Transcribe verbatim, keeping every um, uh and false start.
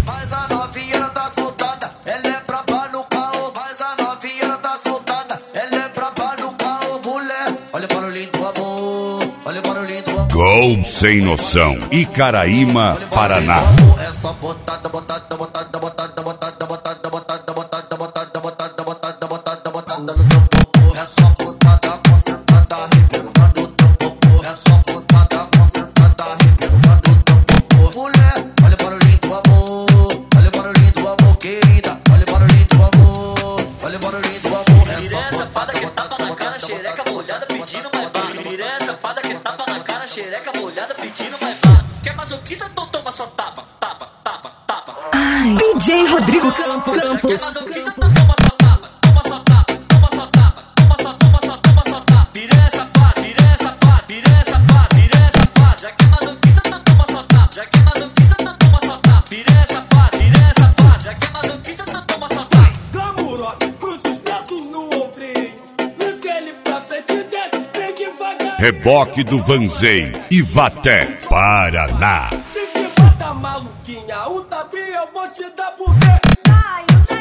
Mas a novinha ela tá soltada, ela é braba no carro. Mas a novinha ela tá soltada, ela é braba no carro, mulher. Olha o barulhinho do amor, olha o barulhinho do amor. Gol Sem Noção, Icaraíma, Paraná. É só botada, botada, botada, botada, botada, botada, botada, botada, botada, botada, botada, botada, botada no teu popô. É só botada concentrada, arrebentando o teu popô. É só botada concentrada, arrebentando o teu popô. Mulher, olha o barulhinho do amor, olha o barulhinho do amor, querida. Olha o barulhinho do amor, olha o barulhinho do amor. É Piranha safada que tapa na cara, xereca molhada pedindo mais pá. Piranha safada que tapa na cara, xereca molhada pedindo mais pá. Quer masoquista, então toma só tapa, tapa, tapa, tapa. Ai, D J Rodrigo Campos. Quer masoquista, então toma só tapa, toma só tapa, toma só tapa, toma só, toma só, toma só tapa. Piranha safada, piranha safada, piranha safada, piranha safada. Já que é masoquista, então toma só tapa. Já que é masoquista, então toma só tapa. Piranha safada, piranha safada. Já que é masoquista, então toma só tapa. Glamurosa, cruzes, braços no ombrinho. No céu pra frente, desce, vem devagar. Reboque do Vanzei, Ivaté, Paraná. Se que bata maluquinha, o tapinha eu vou te dar porque. Vai, o